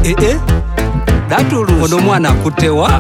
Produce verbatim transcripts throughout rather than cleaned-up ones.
eh eh datulu ono mwana kutewa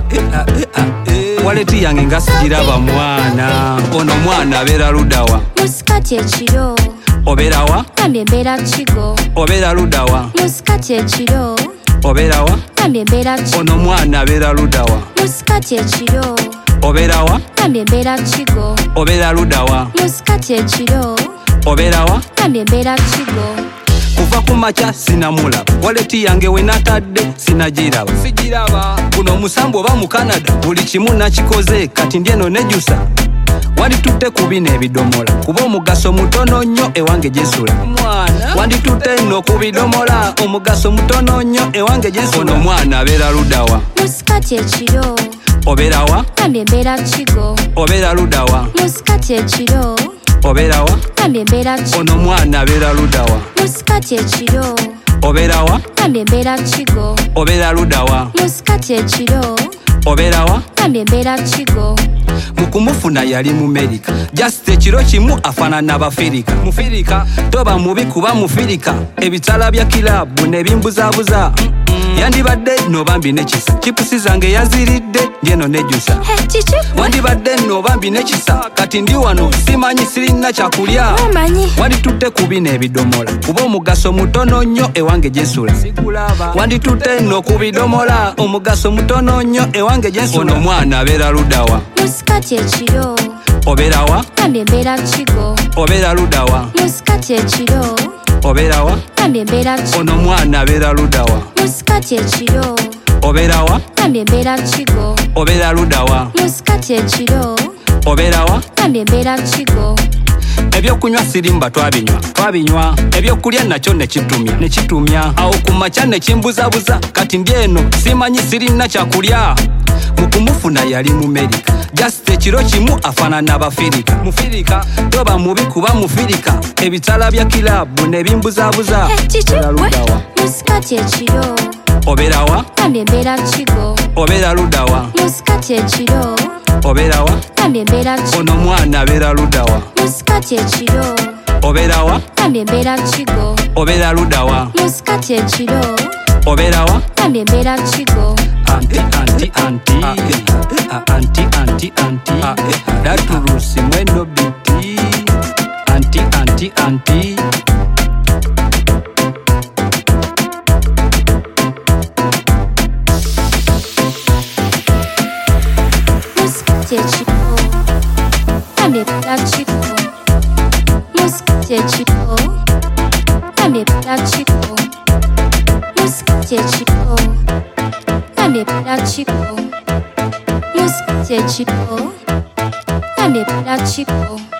waleti yange nga sigiraba mwana ono mwana abeera ludawa musikati ekiro obeerawa kambye mbeera kigo obeera ludawa musikati ekiro obeerawa kambye mbeera kigo ono mwana abeera ludawa musikati ekiro obeerawa kambye mbeera kigo obeera ludawa musikati ekiro obeerawa kambye mbeera kigo kuva ku makya sinamulaba waleti yange we natadde sinagiraba sigiraba kuno omusambu oba mu Canada buli kimu nakikoze kati ndyeno nejusa wanditutte ku bino ebidomola kuba omugaso mutono nnyo ewange gyensula wanditutte nno ku bidomola omugaso mutono nnyo ewange gyensula ono omwana abeera ludawa musikati ekiro obeerawa kambye mbeera kigo obeera ludawa musikati ekiro obeerawa kambye mbeera kigo ono omwana abeera ludawa musikati ekiro obeerawa kambye mbeera kigo obeera ludawa musikati ekiro obeerawa kambye mbeera kigo mukumufuna yali mu America just ekiro kimu afaanana bafirika mufirika toba mubi kuba mufirika ebitala bya kilabu nebimbuzaabuza yandibadde nobambi nekisa chipusi zange yaziridde ndyeno nejusa wandibadde nobambi nekisa kati ndi wano simanyi sirina kyakulya wanditutte ku bino ebidomola kuba omugaso mutono nnyo ewange gyensula wanditutte nno ku bidomola omugaso mutono nnyo ewange gyensula ono omwana abeera ludawa musikati ekiro obeerawa kambye mbeera kigo obeera ludawa musikati ekiro obeerawa kambye mbeera kigo ono omwana abeera ludawa musikati ekiro obeerawa kambye mbeera kigo obeera ludawa musikati ekiro obeerawa kambye mbeera kigo ebyokunywa sirimba twabinywa twabinywa ebyokulya nakyo nekitumya nekitumya awo ku makya nekimbuzabuza kati ndyeno simanyi sirina kyakulya mukumufuna yali mu America just ekiro kimu afaanana bafirika mufirika toba mubi kuba mufirika ebitala bya kilabu nebimbuzaabuza ludawa musikati ekiro obeerawa kambye mbeera kigo obeera ludawa musikati ekiro obeerawa kambye mbeera kigo ono omwana abeera ludawa musikati ekiro obeerawa kambye mbeera kigo obeera ludawa musikati ekiro obeerawa kambye mbeera kigo anti anti anti anti anti anti datulusi mweno biti anti anti anti musikati ekiro kambye mbeera kigo musikati ekiro kambye mbeera kigo musikati ekiro kambye mbeera kigo musikati ekiro kambye mbeera kigo